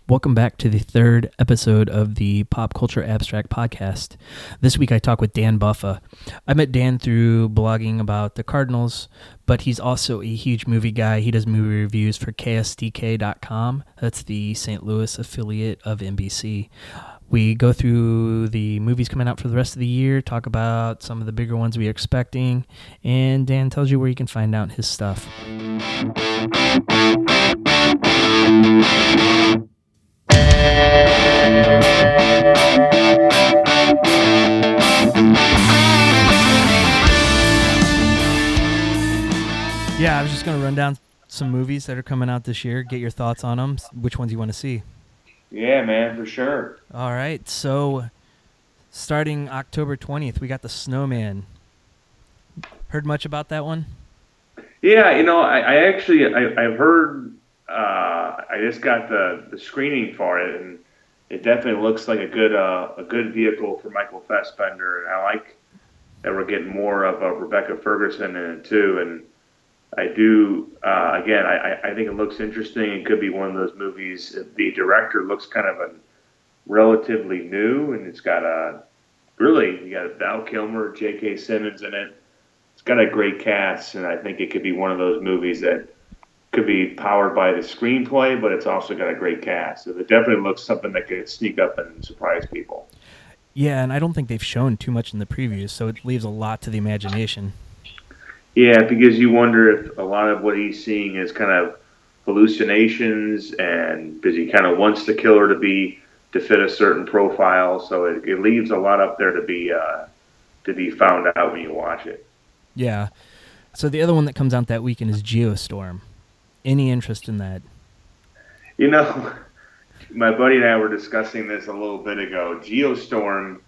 Welcome back to the third episode of the Pop Culture Abstract Podcast. This week I talk with Dan Buffa. I met Dan through blogging about the Cardinals, but he's also a huge movie guy. He does movie reviews for KSDK.com. That's the St. Louis affiliate of NBC. We go through the movies coming out for the rest of the year, talk about some of the bigger ones we are expecting, and Dan tells you where you can find out his stuff. Yeah, I was just going to run down some movies that are coming out this year, get your thoughts on them, which ones you want to see. Yeah, man, for sure. All right, so starting October 20th, we got The Snowman. Heard much about that one? Yeah, I've heard, I just got the screening for it, and it definitely looks like a good vehicle for Michael Fassbender, and I like that we're getting more of Rebecca Ferguson in it too, and I do, again, I think it looks interesting. It could be one of those movies. The director looks kind of relatively new, and it's got you got Val Kilmer, J.K. Simmons in it. It's got a great cast, and I think it could be one of those movies that could be powered by the screenplay, but it's also got a great cast. So it definitely looks something that could sneak up and surprise people. Yeah, and I don't think they've shown too much in the previews, so it leaves a lot to the imagination. Yeah, because you wonder if a lot of what he's seeing is kind of hallucinations, and because he kind of wants the killer to fit a certain profile, so it leaves a lot up there to be found out when you watch it. Yeah. So the other one that comes out that weekend is Geostorm. Any interest in that? You know, my buddy and I were discussing this a little bit ago. Geostorm.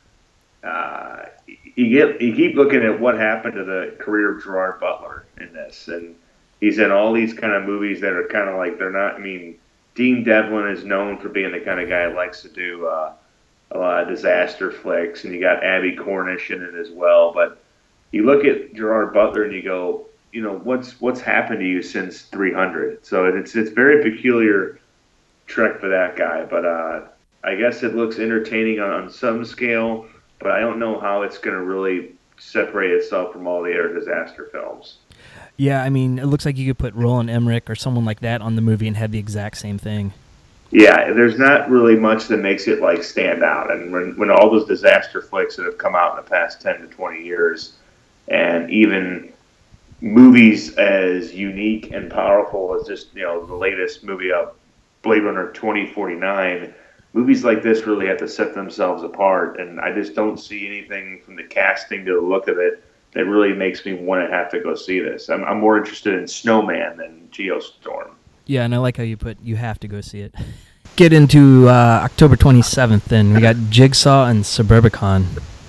You keep looking at what happened to the career of Gerard Butler in this, and he's in all these kind of movies that are kind of like they're not. I mean, Dean Devlin is known for being the kind of guy who likes to do a lot of disaster flicks, and you got Abby Cornish in it as well. But you look at Gerard Butler and you go, you know, what's happened to you since 300? So it's very peculiar trek for that guy, but I guess it looks entertaining on some scale. But I don't know how it's going to really separate itself from all the other disaster films. Yeah, I mean, it looks like you could put Roland Emmerich or someone like that on the movie and have the exact same thing. Yeah, there's not really much that makes it like stand out. And when all those disaster flicks that have come out in the past 10 to 20 years, and even movies as unique and powerful as just the latest movie of Blade Runner 2049. Movies like this really have to set themselves apart, and I just don't see anything from the casting to the look of it that really makes me want to have to go see this. I'm more interested in Snowman than Geostorm. Yeah, and I like how you have to go see it. Get into October 27th, then. We got Jigsaw and Suburbicon.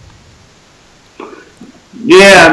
Yeah,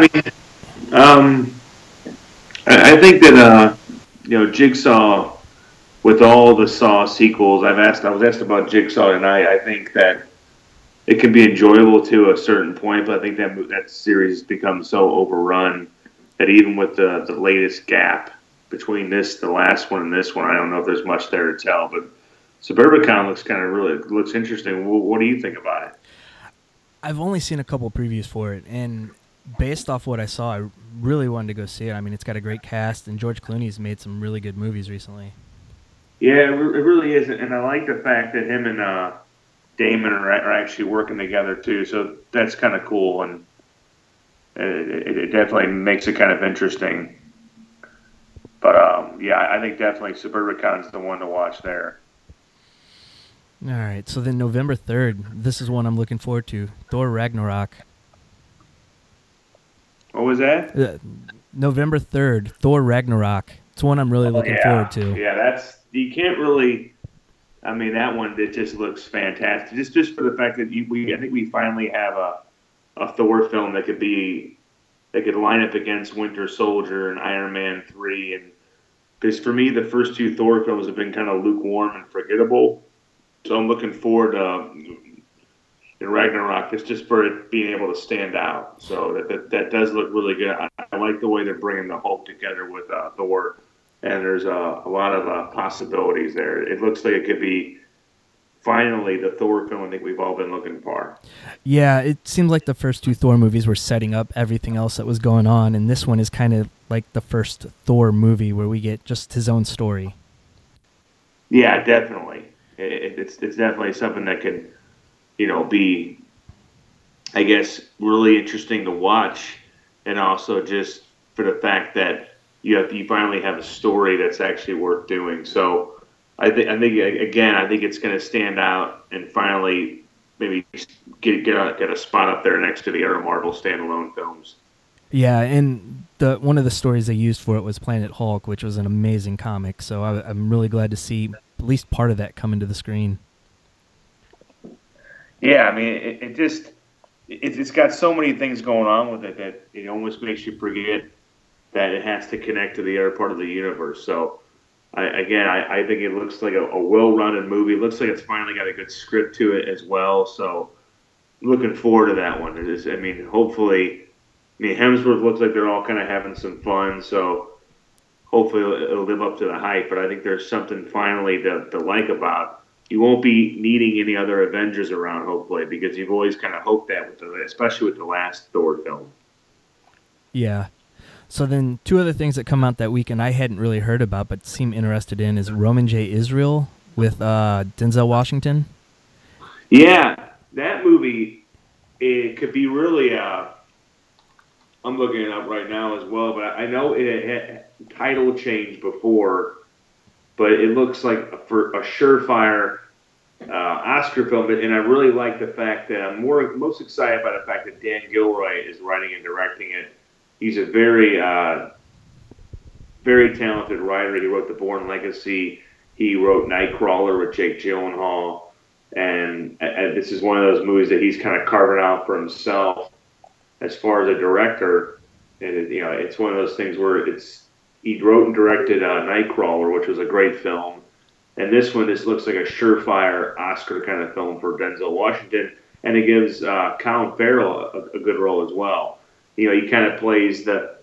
I think that Jigsaw, with all the Saw sequels, I was asked about Jigsaw tonight. I think that it can be enjoyable to a certain point, but I think that series has become so overrun that even with the latest gap between the last one and this one, I don't know if there's much there to tell. But Suburbicon looks interesting. What do you think about it? I've only seen a couple previews for it, and based off what I saw, I really wanted to go see it. I mean, it's got a great cast, and George Clooney's made some really good movies recently. Yeah, it really is, and I like the fact that him and Damon are actually working together too. So that's kind of cool, and it definitely makes it kind of interesting. But I think definitely Suburbicon's the one to watch there. All right, so then November 3rd, this is one I'm looking forward to: Thor Ragnarok. What was that? November 3rd, Thor Ragnarok. It's one I'm really looking forward to. Yeah, you can't really. I mean, that one, it just looks fantastic. Just for the fact that I think we finally have a Thor film that could line up against Winter Soldier and Iron Man 3, and because for me the first two Thor films have been kind of lukewarm and forgettable. So I'm looking forward to in Ragnarok. It's just for it being able to stand out. So that does look really good. I like the way they're bringing the Hulk together with Thor. And there's a lot of possibilities there. It looks like it could be finally the Thor film I think we've all been looking for. Yeah, it seemed like the first two Thor movies were setting up everything else that was going on, and this one is kind of like the first Thor movie where we get just his own story. Yeah, definitely. It's definitely something that can, be, I guess, really interesting to watch, and also just for the fact that you finally have a story that's actually worth doing. So I think again I think it's going to stand out and finally maybe get a spot up there next to the other Marvel standalone films. Yeah, and one of the stories they used for it was Planet Hulk, which was an amazing comic. So I'm really glad to see at least part of that coming to the screen. Yeah, I mean it's got so many things going on with it that it almost makes you forget that it has to connect to the other part of the universe. So I think it looks like a well-rounded movie. It looks like it's finally got a good script to it as well. So looking forward to that one. It is, I mean, hopefully, Hemsworth looks like they're all kind of having some fun. So hopefully it'll live up to the hype. But I think there's something finally to like about. You won't be needing any other Avengers around, hopefully, because you've always kind of hoped that, especially with the last Thor film. Yeah. So then two other things that come out that weekend I hadn't really heard about but seem interested in is Roman J. Israel with Denzel Washington. Yeah, that movie, it could be really. I'm looking it up right now as well, but I know it had title change before, but it looks like for a surefire Oscar film, and I really like the fact that I'm most excited by the fact that Dan Gilroy is writing and directing it. He's a very talented writer. He wrote The Bourne Legacy. He wrote Nightcrawler with Jake Gyllenhaal, and this is one of those movies that he's kind of carving out for himself as far as a director. And it's one of those things where he wrote and directed Nightcrawler, which was a great film. And this looks like a surefire Oscar kind of film for Denzel Washington, and it gives Colin Farrell a good role as well. He kind of plays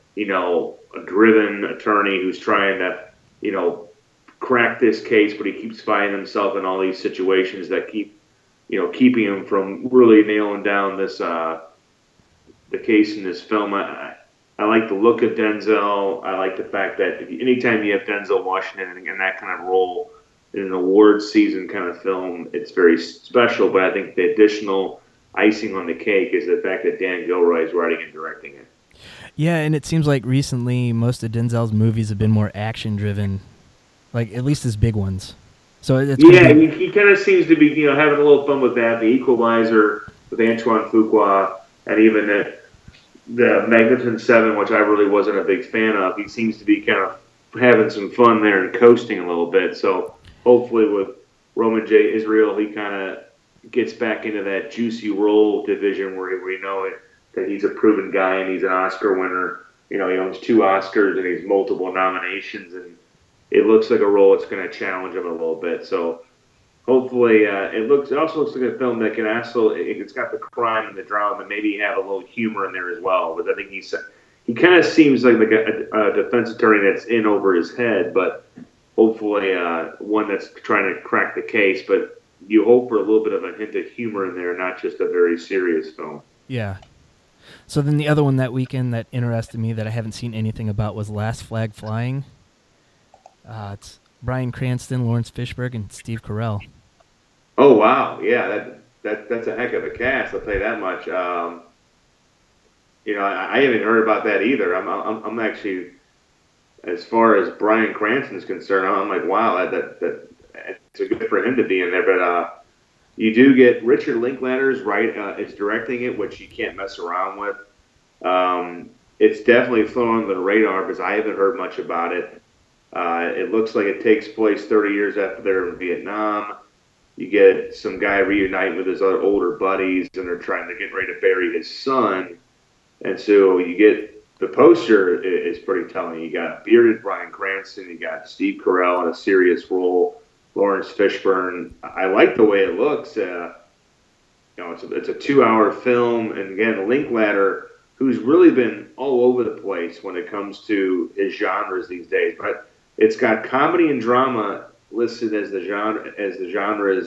a driven attorney who's trying to, crack this case, but he keeps finding himself in all these situations that keeping him from really nailing down the case in this film. I like the look of Denzel. I like the fact that anytime you have Denzel Washington in that kind of role in an awards season kind of film, it's very special. But I think the additional icing on the cake is the fact that Dan Gilroy is writing and directing it. Yeah, and it seems like recently most of Denzel's movies have been more action-driven, like at least his big ones. So it's he kind of seems to be having a little fun with that. The Equalizer with Antoine Fuqua, and even the Magnificent Seven, which I really wasn't a big fan of. He seems to be kind of having some fun there and coasting a little bit. So hopefully with Roman J. Israel, he kind of gets back into that juicy role division where we know that he's a proven guy and he's an Oscar winner. He owns 2 Oscars and he's multiple nominations, and it looks like a role that's going to challenge him a little bit. So hopefully, it also looks like a film that can it's got the crime and the drama, and maybe have a little humor in there as well. But I think he kind of seems like a defense attorney that's in over his head, but hopefully one that's trying to crack the case. But you hope for a little bit of a hint of humor in there, not just a very serious film. Yeah. So then the other one that weekend that interested me that I haven't seen anything about was Last Flag Flying. It's Bryan Cranston, Lawrence Fishburne, and Steve Carell. Oh wow, yeah, that's a heck of a cast. I'll tell you that much. I haven't heard about that either. I'm actually, as far as Bryan Cranston's concerned, I'm like, wow, that it's a good for him to be in there. But you do get Richard Linklater's is directing it, which you can't mess around with. It's definitely flown under the radar because I haven't heard much about it. It looks like it takes place 30 years after they're in Vietnam. You get some guy reuniting with his other older buddies, and they're trying to get ready to bury his son. And so you get the poster is pretty telling. You got bearded Bryan Cranston, you got Steve Carell in a serious role, Lawrence Fishburne. I like the way it looks. It's a 2-hour film, and again, Linklater, who's really been all over the place when it comes to his genres these days, but it's got comedy and drama listed as the genres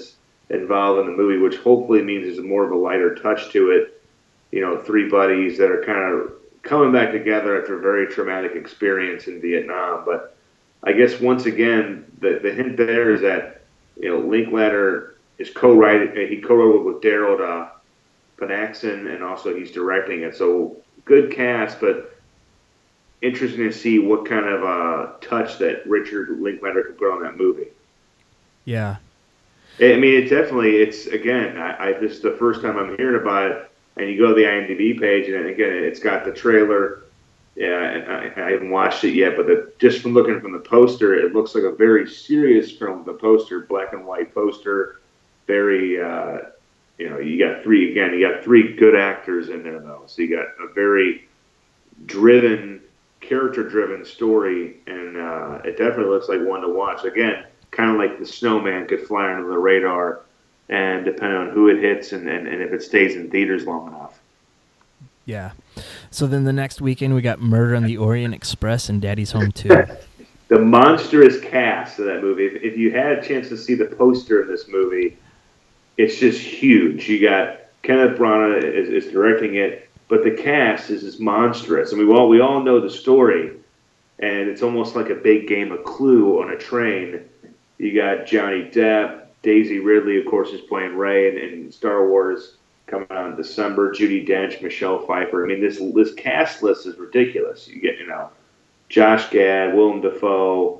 involved in the movie, which hopefully means there's more of a lighter touch to it. You know, three buddies that are kind of coming back together after a very traumatic experience in Vietnam. But I guess once again, the hint there is that, you know, Linklater is co-writing. He co-wrote with Daryl Panaxin, and also he's directing it. So good cast, but interesting to see what kind of touch that Richard Linklater could put on that movie. Yeah. I mean, it's again, this is the first time I'm hearing about it, and you go to the IMDb page, and again, it's got the trailer. Yeah, and I haven't watched it yet, but just from looking from the poster, it looks like a very serious film. The poster, black and white poster, very, you got three good actors in there, though. So you got a very character-driven story, and it definitely looks like one to watch. Again, kind of like The Snowman could fly under the radar, and depending on who it hits and if it stays in theaters long enough. Yeah. So then the next weekend we got Murder on the Orient Express and Daddy's Home 2. The monstrous cast of that movie. If you had a chance to see the poster of this movie, it's just huge. You got Kenneth Branagh is directing it, but the cast is just monstrous. I mean, we all know the story, and it's almost like a big game of Clue on a train. You got Johnny Depp, Daisy Ridley, of course, is playing Rey in Star Wars, coming out in December. Judi Dench, Michelle Pfeiffer. I mean, this cast list is ridiculous. You get, Josh Gad, Willem Dafoe.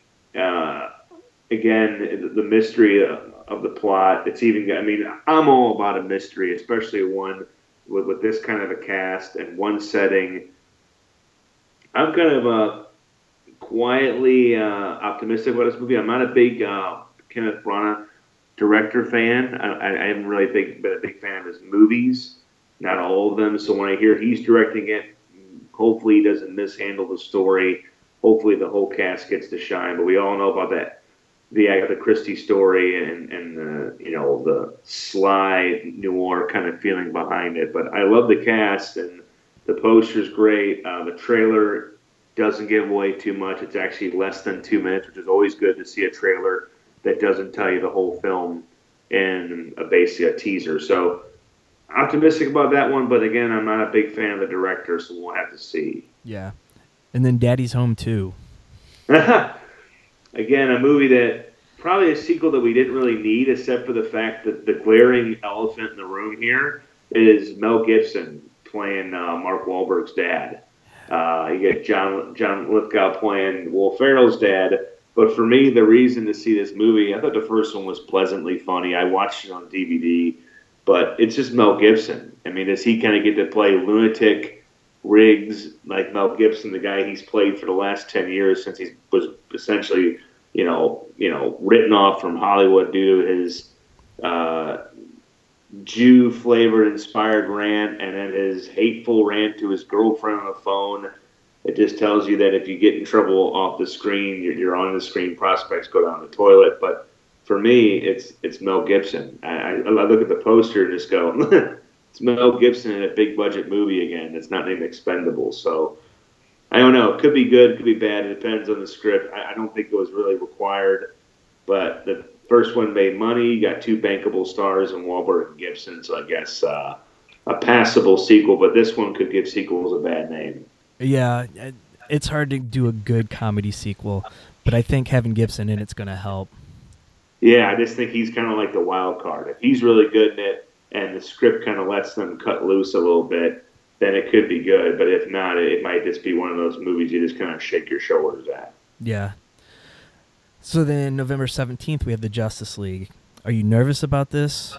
Again, the mystery of the plot. It's even. I mean, I'm all about a mystery, especially one with this kind of a cast and one setting. I'm kind of quietly optimistic about this movie. I'm not a big Kenneth Branagh director fan. I haven't really been a big fan of his movies, not all of them. So when I hear he's directing it, hopefully he doesn't mishandle the story. Hopefully the whole cast gets to shine. But we all know about the Agatha Christie story and the sly noir kind of feeling behind it. But I love the cast, and the poster's great. The trailer doesn't give away too much. It's actually less than 2 minutes, which is always good to see a trailer that doesn't tell you the whole film in basically a teaser. So optimistic about that one, but again, I'm not a big fan of the director, so we'll have to see. Yeah. And then Daddy's Home 2. Again, a movie that probably a sequel that we didn't really need, except for the fact that the glaring elephant in the room here is Mel Gibson playing Mark Wahlberg's dad. You get John Lithgow playing Will Ferrell's dad. But for me, the reason to see this movie, I thought the first one was pleasantly funny. I watched it on DVD, but it's just Mel Gibson. I mean, does he kind of get to play lunatic Riggs like Mel Gibson, the guy he's played for the last 10 years since he was essentially, written off from Hollywood due to his Jew-flavored inspired rant and then his hateful rant to his girlfriend on the phone. It just tells you that if you get in trouble off the screen, your on the screen prospects go down the toilet. But for me, it's Mel Gibson. I look at the poster and just go, it's Mel Gibson in a big budget movie again. It's not named Expendables. So I don't know. It could be good, could be bad. It depends on the script. I don't think it was really required. But the first one made money. You got two bankable stars in Wahlberg and Gibson. So I guess a passable sequel. But this one could give sequels a bad name. Yeah, it's hard to do a good comedy sequel, but I think having Gibson in it's going to help. Yeah, I just think he's kind of like the wild card. If he's really good in it and the script kind of lets them cut loose a little bit, then it could be good. But if not, it might just be one of those movies you just kind of shake your shoulders at. Yeah. So then November 17th, we have the Justice League. Are you nervous about this?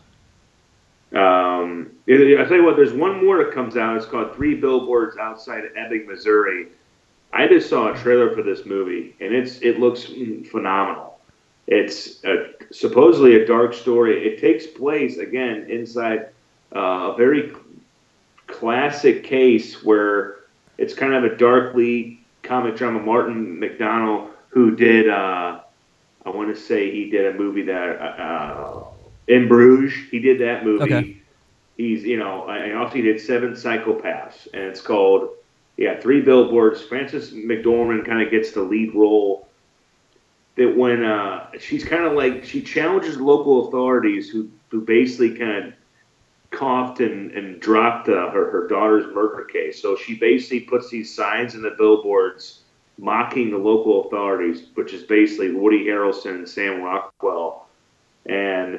I tell you what, there's one more that comes out. It's called 3 Billboards Outside Ebbing, Missouri. I just saw a trailer for this movie, and it looks phenomenal. It's supposedly a dark story. It takes place, again, inside a very classic case where it's kind of a darkly comic drama. Martin McDonagh, who did, I want to say he did a movie that, In Bruges, he did that movie. Okay. He's, and also he did 7 Psychopaths, and it's called, 3 Billboards. Frances McDormand kind of gets the lead role. that when she's kind of like she challenges local authorities who basically kind of coughed and dropped her daughter's murder case. So she basically puts these signs in the billboards mocking the local authorities, which is basically Woody Harrelson and Sam Rockwell. And,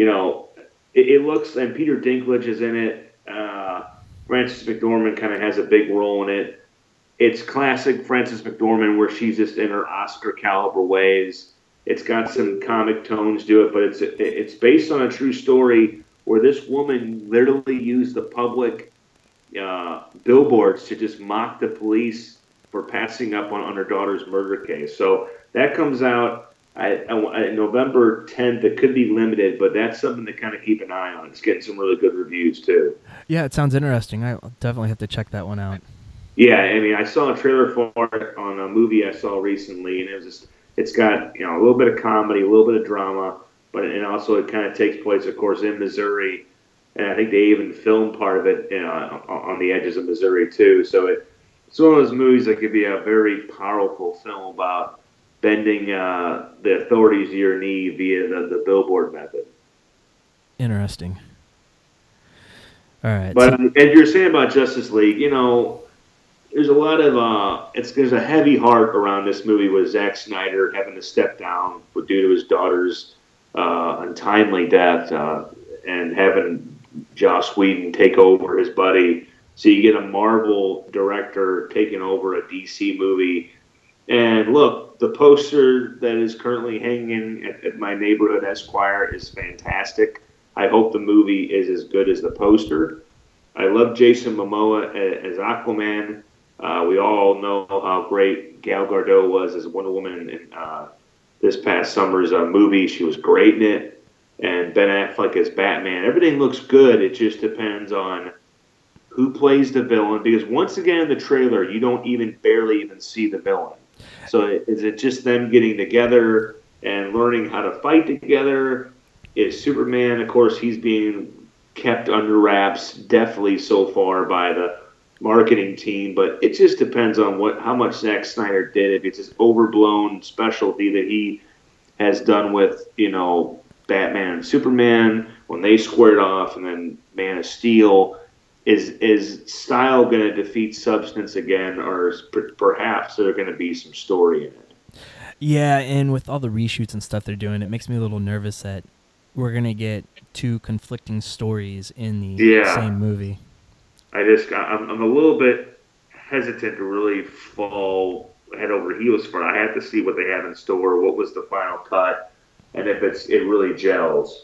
it looks, and Peter Dinklage is in it. Frances McDormand kind of has a big role in it. It's classic Frances McDormand where she's just in her Oscar caliber ways. It's got some comic tones to it, but it's based on a true story where this woman literally used the public billboards to just mock the police for passing up on her daughter's murder case. So that comes out November 10th. It could be limited, but that's something to kind of keep an eye on. It's getting some really good reviews too. Yeah, it sounds interesting. I'll definitely have to check that one out. Yeah, I mean, I saw a trailer for it on a movie I saw recently, and it's got a little bit of comedy, a little bit of drama, and also it kind of takes place, of course, in Missouri, and I think they even filmed part of it on the edges of Missouri too. So it's one of those movies that could be a very powerful film about bending the authorities to your knee via the billboard method. Interesting. All right. But as you're saying about Justice League, there's a lot of there's a heavy heart around this movie with Zack Snyder having to step down due to his daughter's untimely death and having Joss Whedon take over his buddy. So you get a Marvel director taking over a DC movie. And look, the poster that is currently hanging at my neighborhood Esquire is fantastic. I hope the movie is as good as the poster. I love Jason Momoa as Aquaman. We all know how great Gal Gadot was as Wonder Woman in this past summer's movie. She was great in it. And Ben Affleck as Batman. Everything looks good. It just depends on who plays the villain. Because once again in the trailer, you don't barely even see the villain. So is it just them getting together and learning how to fight together? Is Superman, of course, he's being kept under wraps definitely so far by the marketing team, but it just depends on how much Zack Snyder did. If it's his overblown specialty that he has done with, Batman and Superman when they squared off, and then Man of Steel, is style going to defeat substance again, or perhaps there's going to be some story in it? Yeah, and with all the reshoots and stuff they're doing, it makes me a little nervous that we're going to get two conflicting stories in the same movie. I'm a little bit hesitant to really fall head over heels for it. I have to see what they have in store, what was the final cut, and if it really gels.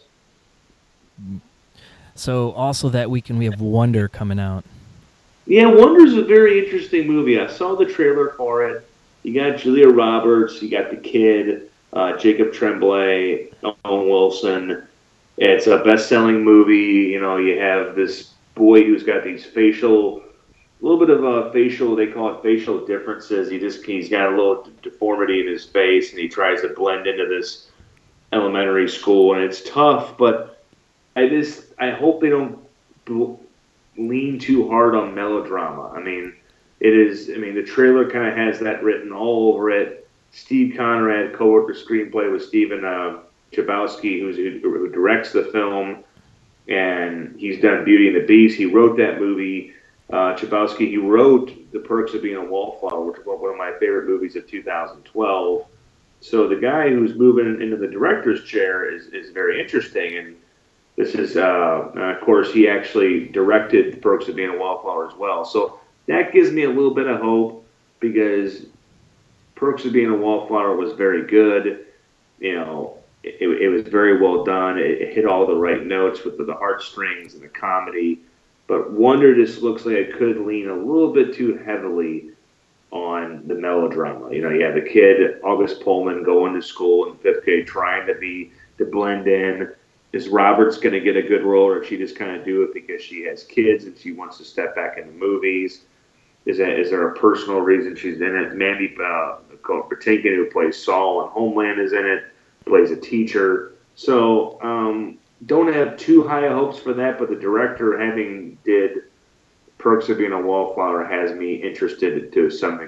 So also that weekend we have Wonder coming out. Yeah, Wonder's a very interesting movie. I saw the trailer for it. You got Julia Roberts, you got the kid, Jacob Tremblay, Owen Wilson. It's a best-selling movie. You have this boy who's got these they call it facial differences. He's got a little deformity in his face, and he tries to blend into this elementary school, and it's tough, but I hope they don't lean too hard on melodrama. The trailer kind of has that written all over it. Steve Conrad co-wrote the screenplay with Steven Chbosky, who directs the film, and he's done Beauty and the Beast. He wrote that movie. Chbosky, he wrote The Perks of Being a Wallflower, which is one of my favorite movies of 2012. So the guy who's moving into the director's chair is very interesting, and this is, of course, he actually directed The Perks of Being a Wallflower as well. So that gives me a little bit of hope, because Perks of Being a Wallflower was very good. It was very well done. It hit all the right notes with the heartstrings and the comedy. But Wonder just looks like it could lean a little bit too heavily on the melodrama. You have the kid, August Pullman, going to school in fifth grade, trying to blend in. Is Roberts going to get a good role, or she just kind of do it because she has kids and she wants to step back into movies? Is there a personal reason she's in it? Mandy Patinkin, who plays Saul on Homeland, is in it, plays a teacher. So don't have too high hopes for that, but the director, having did Perks of Being a Wallflower, has me interested to some degree.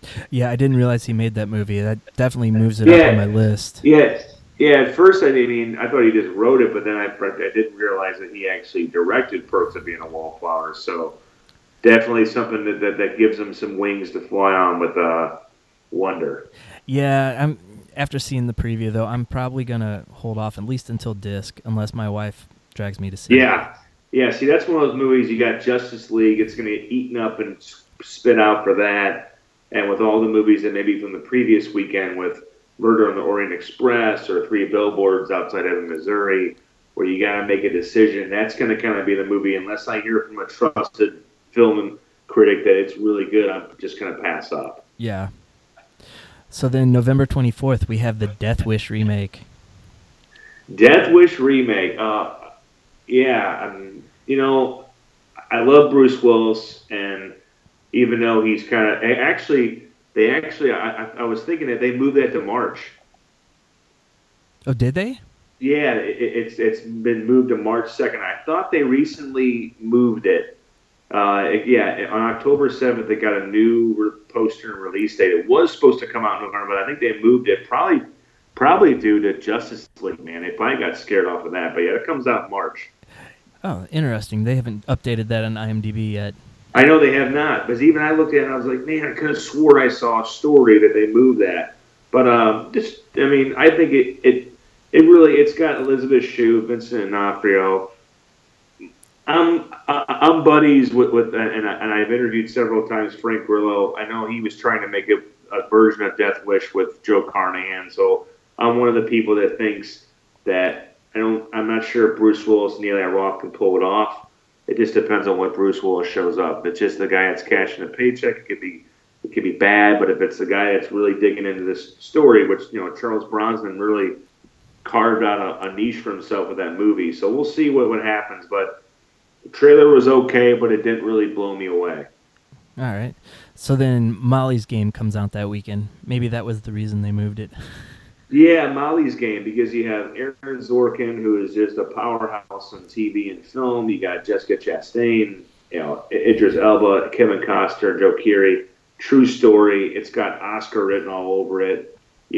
Yeah, I didn't realize he made that movie. That definitely moves it up on my Yeah, list. yeah. At first, I thought he just wrote it, but then I didn't realize that he actually directed Perks of Being a Wallflower. So definitely something that gives him some wings to fly on with Wonder. Yeah, I'm after seeing the preview though, I'm probably gonna hold off at least until disc, unless my wife drags me to see it. Yeah, yeah. See, that's one of those movies. You got Justice League. It's going to get eaten up and spit out for that. And with all the movies that maybe from the previous weekend with Murder on the Orient Express or Three Billboards Outside of Missouri, where you got to make a decision, that's going to kind of be the movie. Unless I hear from a trusted film critic that it's really good, I'm just going to pass up. Yeah. So then November 24th, we have the Death Wish remake. Death Wish remake. Yeah, I love Bruce Willis, and even though he's kind of I was thinking that they moved that to March. Oh, did they? Yeah, it's been moved to March 2nd. I thought they recently moved it. Yeah, on October 7th, they got a new poster and release date. It was supposed to come out in November, but I think they moved it probably due to Justice League. Man, they probably got scared off of that. But yeah, it comes out in March. Oh, interesting. They haven't updated that on IMDb yet. I know they have not, because even I looked at it and I was like, man, I could have swore I saw a story that they moved that. But I think it's got Elizabeth Shue, Vincent D'Onofrio. I'm buddies with and I've interviewed several times Frank Grillo. I know he was trying to make a version of Death Wish with Joe Carnahan, so I'm one of the people that thinks that I'm not sure if Bruce Willis and Eli Roth can pull it off. It just depends on what Bruce Willis shows up. If it's just the guy that's cashing a paycheck, it could be bad. But if it's the guy that's really digging into this story, which Charles Bronson really carved out a niche for himself with that movie. So we'll see what happens. But the trailer was okay, but it didn't really blow me away. All right. So then Molly's Game comes out that weekend. Maybe that was the reason they moved it. Yeah, Molly's Game, because you have Aaron Sorkin, who is just a powerhouse on TV and film. You got Jessica Chastain, Idris Elba, Kevin Costner, Joe Keery. True story. It's got Oscar written all over it.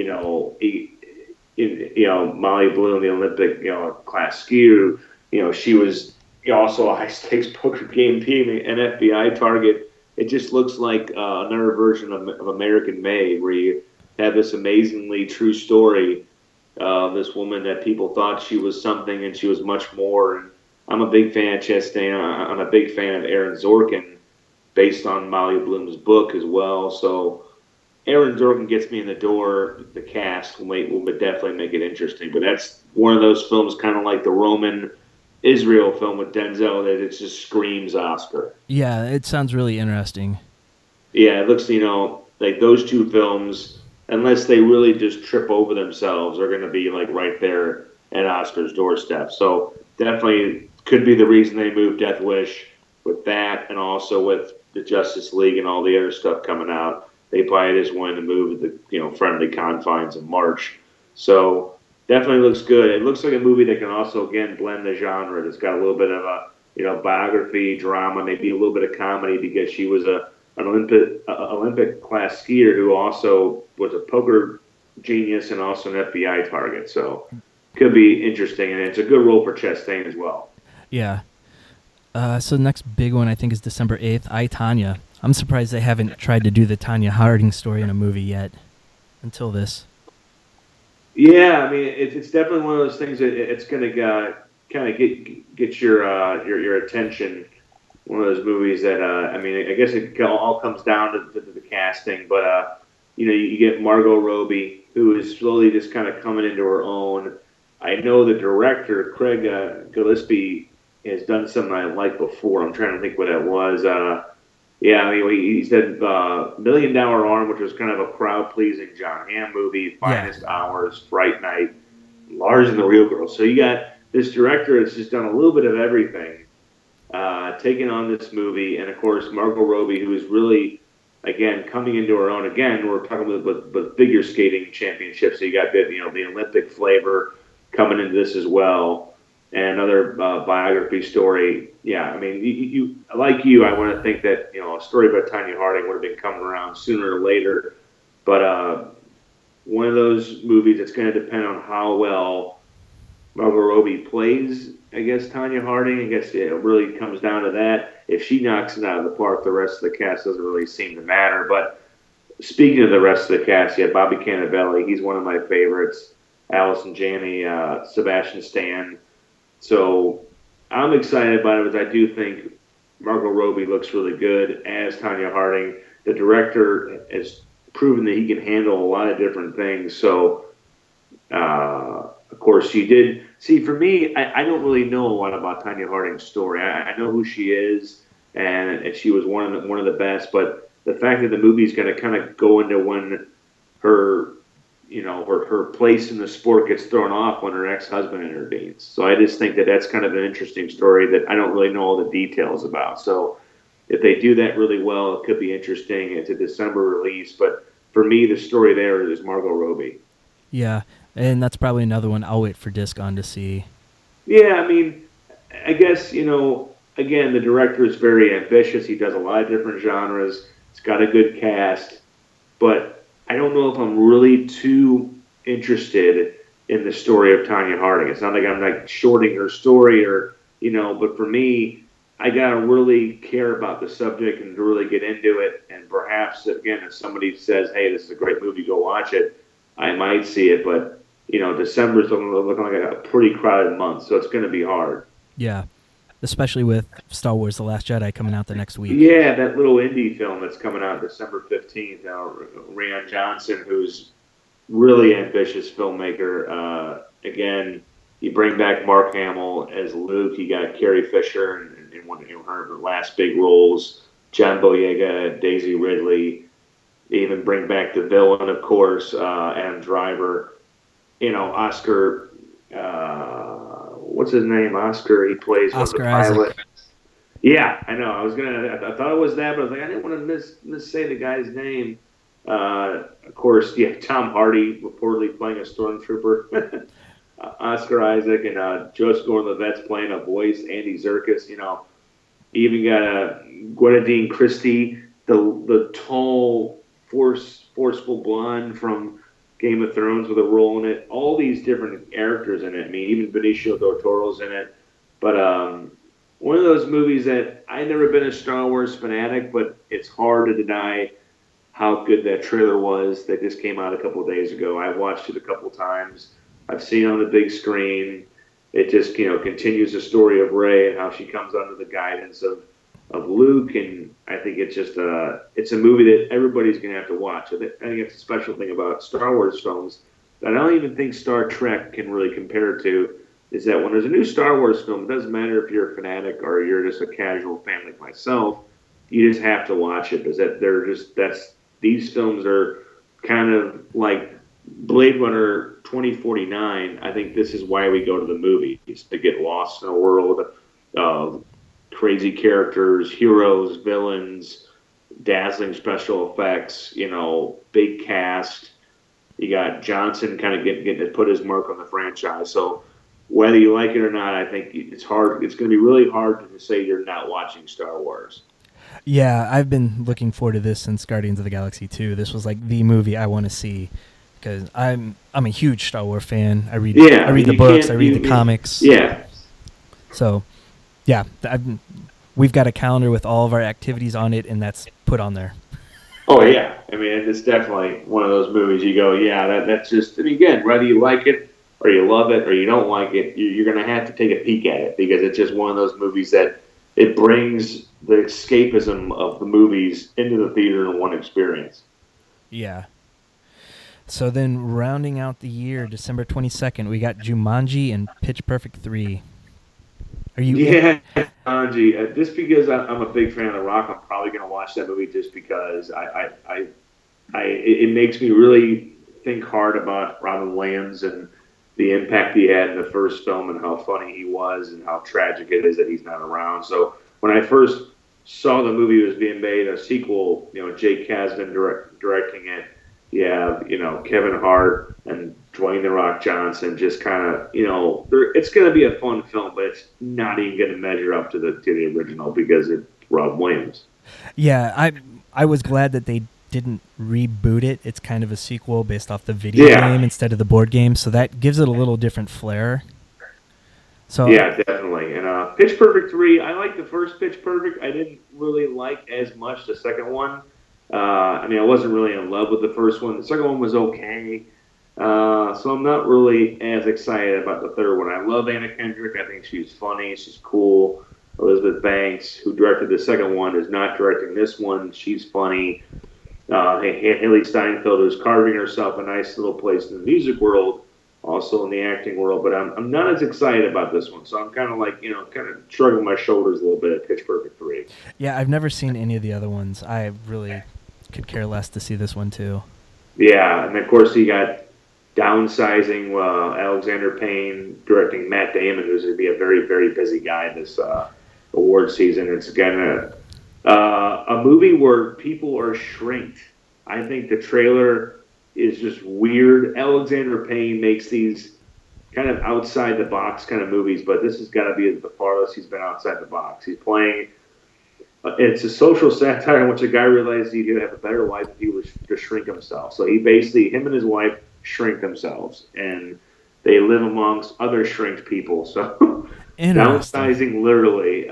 Molly Bloom, the Olympic class skier. She was also a high stakes poker game team, an FBI target. It just looks like another version of American Made, where you have this amazingly true story of this woman that people thought she was something and she was much more. And I'm a big fan of Chastain. I'm a big fan of Aaron Sorkin, based on Molly Bloom's book as well. So Aaron Sorkin gets me in the door. The cast will definitely make it interesting. But that's one of those films, kind of like the Roman Israel film with Denzel, that it just screams Oscar. Yeah, it sounds really interesting. Yeah, it looks, like those two films, unless they really just trip over themselves, are going to be like right there at Oscar's doorstep. So definitely could be the reason they moved Death Wish with that, and also with the Justice League and all the other stuff coming out. They probably just wanted to move the friendly confines of March. So definitely looks good. It looks like a movie that can also again blend the genre. It's got a little bit of a biography, drama, maybe a little bit of comedy, because she was an Olympic class skier who also was a poker genius and also an FBI target. So could be interesting, and it's a good role for Chastain as well. Yeah. So the next big one I think is December 8th, I, Tonya. I'm surprised they haven't tried to do the Tonya Harding story in a movie yet until this. Yeah, I mean, it's definitely one of those things that it's going to kind of get your attention. One of those movies that I guess it all comes down to the casting, but you get Margot Robbie, who is slowly just kind of coming into her own. I know the director Craig Gillespie has done something I liked before. I'm trying to think what it was. He said $1 Million Arm, which was kind of a crowd-pleasing John Hamm movie, Finest Hours, Fright Night, Lars and the Real Girl. So you got this director that's just done a little bit of everything, taking on this movie. And, of course, Margot Robbie, who is really, again, coming into her own. Again, we're talking about figure skating championships. So you got the Olympic flavor coming into this as well. And another biography story. Yeah, I mean, you like you. I want to think that a story about Tanya Harding would have been coming around sooner or later, but one of those movies that's going to depend on how well Margot Robbie plays. I guess Tanya Harding. I guess it really comes down to that. If she knocks it out of the park, the rest of the cast doesn't really seem to matter. But speaking of the rest of the cast, yeah, Bobby Cannavale, he's one of my favorites. Allison Janney, Sebastian Stan. So I'm excited about it because I do think Margot Robbie looks really good as Tanya Harding. The director has proven that he can handle a lot of different things. So, of course, she did. See, for me, I don't really know a lot about Tanya Harding's story. I know who she is, and she was one of the best. But the fact that the movie's going to kind of go into when her her place in the sport gets thrown off when her ex-husband intervenes. So I just think that that's kind of an interesting story that I don't really know all the details about. So if they do that really well, it could be interesting. It's a December release, but for me, the story there is Margot Robbie. Yeah, and that's probably another one I'll wait for Disc on to see. Yeah, I mean, I guess, again, the director is very ambitious. He does a lot of different genres. It's got a good cast, but I don't know if I'm really too interested in the story of Tanya Harding. It's not like I'm like shorting her story but for me, I gotta really care about the subject and to really get into it. And perhaps, again, if somebody says, "Hey, this is a great movie, go watch it," I might see it. But December's looking like a pretty crowded month, so it's going to be hard. Yeah, especially with Star Wars: The Last Jedi coming out the next week. Yeah, that little indie film that's coming out December 15th. Rian Johnson, who's really ambitious filmmaker. Again, you bring back Mark Hamill as Luke. You got Carrie Fisher in one of her last big roles. John Boyega, Daisy Ridley. They even bring back the villain, of course, Adam Driver. Oscar. What's his name? Oscar. He plays Oscar the pilot. Isaac. Yeah, I know. I thought it was that, but I was like, I didn't want to missay the guy's name. Of course, yeah, Tom Hardy reportedly playing a stormtrooper. Oscar Isaac and Joseph Gordon-Levitt's playing a voice. Andy Serkis. Even got Gwendoline Christie, the tall, forceful blonde from Game of Thrones with a role in it. All these different characters in it. I mean, even Benicio del Toro's in it. But one of those movies that I've never been a Star Wars fanatic, but it's hard to deny how good that trailer was that just came out a couple of days ago. I watched it a couple times. I've seen it on the big screen. It just, continues the story of Rey and how she comes under the guidance of Luke, and I think it's just it's a movie that everybody's going to have to watch. I think it's a special thing about Star Wars films that I don't even think Star Trek can really compare to, is that when there's a new Star Wars film, it doesn't matter if you're a fanatic or you're just a casual fan like myself, you just have to watch it, because these films are kind of like Blade Runner 2049. I think this is why we go to the movies, to get lost in a world of crazy characters, heroes, villains, dazzling special effects, big cast. You got Johnson kind of getting to put his mark on the franchise. So whether you like it or not, I think it's hard. It's going to be really hard to say you're not watching Star Wars. Yeah, I've been looking forward to this since Guardians of the Galaxy 2. This was like the movie I want to see, because I'm a huge Star Wars fan. I read the books, I read the comics. Yeah. So, yeah, we've got a calendar with all of our activities on it, and that's put on there. Oh, yeah. I mean, it's definitely one of those movies you go, yeah, that's just, and again, whether you like it or you love it or you don't like it, you're going to have to take a peek at it, because it's just one of those movies that it brings the escapism of the movies into the theater in one experience. Yeah. So then rounding out the year, December 22nd, we got Jumanji and Pitch Perfect 3. Are you? Yeah, Jumanji. Just because I'm a big fan of The Rock, I'm probably going to watch that movie just because it makes me really think hard about Robin Williams and the impact he had in the first film and how funny he was and how tragic it is that he's not around. So when I first saw the movie was being made, a sequel, Jake Kasdan directing it. You have, Kevin Hart and Dwayne the Rock Johnson, just kind of, it's going to be a fun film, but it's not even going to measure up to the original because it's Rob Williams. Yeah, I was glad that they didn't reboot it. It's kind of a sequel based off the video game instead of the board game, so that gives it a little different flair. So yeah, definitely. And Pitch Perfect 3, I like the first Pitch Perfect. I didn't really like as much the second one. I wasn't really in love with the first one. The second one was okay. So I'm not really as excited about the third one. I love Anna Kendrick. I think she's funny. She's cool. Elizabeth Banks, who directed the second one, is not directing this one. She's funny. Haley Steinfeld, who's carving herself a nice little place in the music world, also in the acting world. But I'm not as excited about this one. So I'm kind of shrugging my shoulders a little bit at Pitch Perfect 3. Yeah, I've never seen any of the other ones. I really could care less to see this one too. Yeah, and of course you got Downsizing, Alexander Payne directing Matt Damon, who's going to be a very, very busy guy this award season. It's again a movie where people are shrinked. I think the trailer is just weird. Alexander Payne makes these kind of outside the box kind of movies, but this has got to be the farthest he's been outside the box. He's playing. It's a social satire in which a guy realized he'd have a better life if he was to shrink himself. So him and his wife shrink themselves, and they live amongst other shrinked people. So downsizing, literally,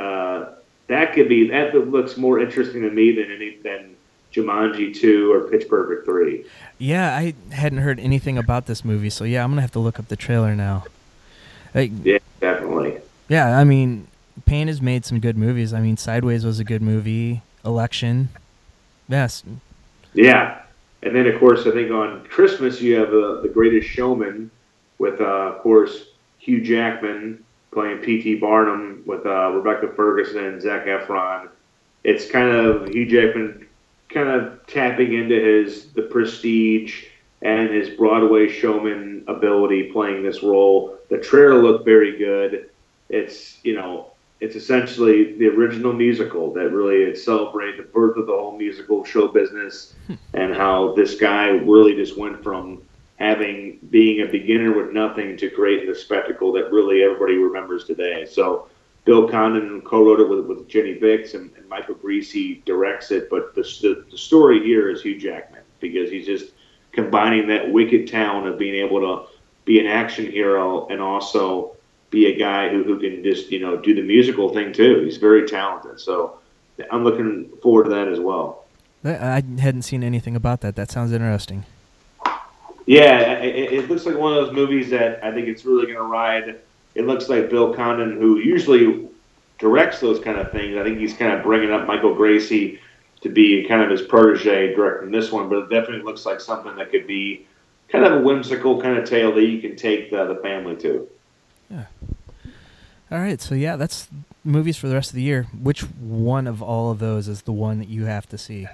that looks more interesting to me than Jumanji 2 or Pitch Perfect 3. Yeah, I hadn't heard anything about this movie, so yeah, I'm gonna have to look up the trailer now. Yeah, definitely. Yeah, I mean, Payne has made some good movies. I mean, Sideways was a good movie. Election, yes. Yeah. And then, of course, I think on Christmas you have The Greatest Showman with, of course, Hugh Jackman playing P.T. Barnum with Rebecca Ferguson and Zac Efron. It's kind of Hugh Jackman kind of tapping into the prestige and his Broadway showman ability playing this role. The trailer looked very good. It's essentially the original musical that really celebrated the birth of the whole musical show business and how this guy really just went from being a beginner with nothing to creating the spectacle that really everybody remembers today. So Bill Condon co-wrote it with Jenny Bix and Michael Greasy directs it, but the story here is Hugh Jackman because he's just combining that wicked talent of being able to be an action hero and also be a guy who can just, do the musical thing too. He's very talented. So I'm looking forward to that as well. I hadn't seen anything about that. That sounds interesting. Yeah, it looks like one of those movies that I think it's really going to ride. It looks like Bill Condon, who usually directs those kind of things, I think he's kind of bringing up Michael Gracie to be kind of his protege directing this one, but it definitely looks like something that could be kind of a whimsical kind of tale that you can take the family to. Yeah. All right, so yeah, that's movies for the rest of the year. Which one of all of those is the one that you have to see?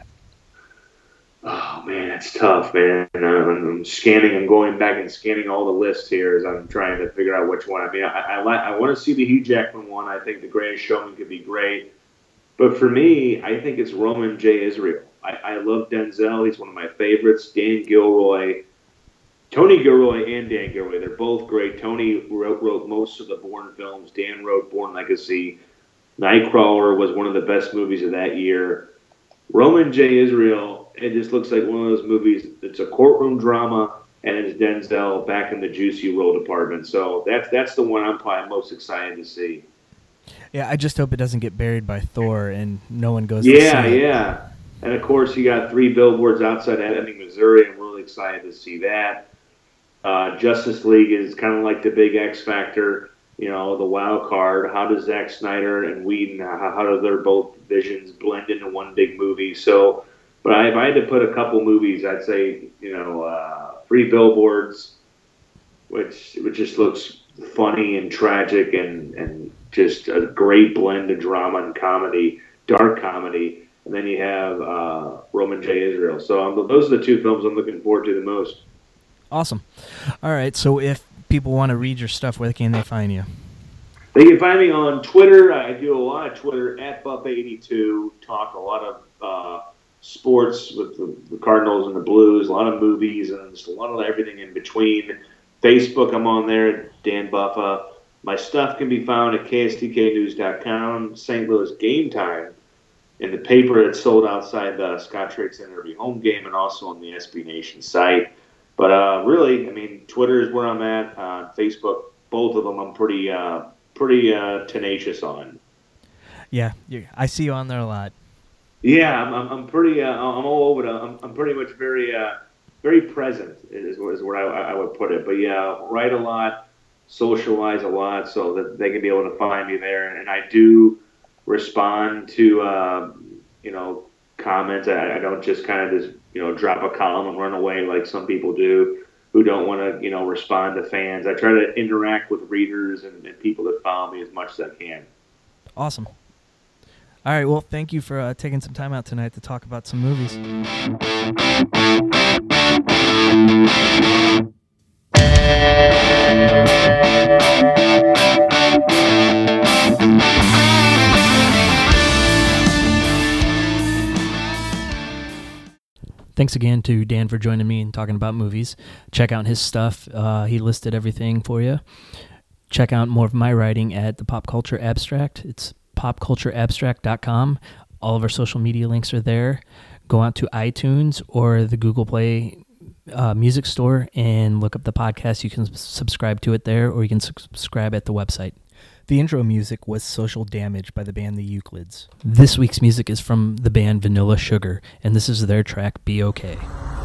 Oh man, it's tough, man. I'm going back and scanning all the lists here as I'm trying to figure out which one. I mean, I want to see the Hugh Jackman one. I think The Greatest Showman could be great, but for me, I think it's Roman J. Israel. I love Denzel. He's one of my favorites. Tony Gilroy and Dan Gilroy, they're both great. Tony wrote most of the Bourne films. Dan wrote Bourne Legacy. Nightcrawler was one of the best movies of that year. Roman J. Israel, it just looks like one of those movies. It's a courtroom drama, and it's Denzel back in the juicy role department. So that's the one I'm probably most excited to see. Yeah, I just hope it doesn't get buried by Thor and no one goes to see it. Yeah. And, of course, you got 3 Billboards Outside Ebbing, Missouri. I'm really excited to see that. Justice League is kind of like the big X factor, the wild card. How does Zack Snyder and Whedon, how do their both visions blend into one big movie? So, but if I had to put a couple movies, I'd say, 3 Billboards, which just looks funny and tragic and just a great blend of drama and comedy, dark comedy. And then you have Roman J. Israel. So those are the 2 films I'm looking forward to the most. Awesome. All right, so if people want to read your stuff, where can they find you? They can find me on Twitter. I do a lot of Twitter at Buff82. Talk a lot of sports with the Cardinals and the Blues, a lot of movies, and just a lot of everything in between. Facebook, I'm on there, Dan Buffa. My stuff can be found at kstknews.com, St. Louis Game Time, in the paper that's sold outside the Scott Trade Center every home game, and also on the SB Nation site. But really, I mean, Twitter is where I'm at. Facebook, both of them, I'm pretty tenacious on. Yeah, I see you on there a lot. Yeah, I'm pretty. I'm all over. I'm pretty much very present is where I would put it. But yeah, write a lot, socialize a lot, so that they can be able to find me there. And I do respond to comments. I don't just kind of drop a column and run away like some people do, who don't want to respond to fans. I try to interact with readers and people that follow me as much as I can. Awesome. All right, well, thank you for taking some time out tonight to talk about some movies. Thanks again to Dan for joining me and talking about movies. Check out his stuff. He listed everything for you. Check out more of my writing at the Pop Culture Abstract. It's popcultureabstract.com. All of our social media links are there. Go out to iTunes or the Google Play music store and look up the podcast. You can subscribe to it there, or you can subscribe at the website. The intro music was Social Damage by the band The Euclids. This week's music is from the band Vanilla Sugar, and this is their track, Be Okay.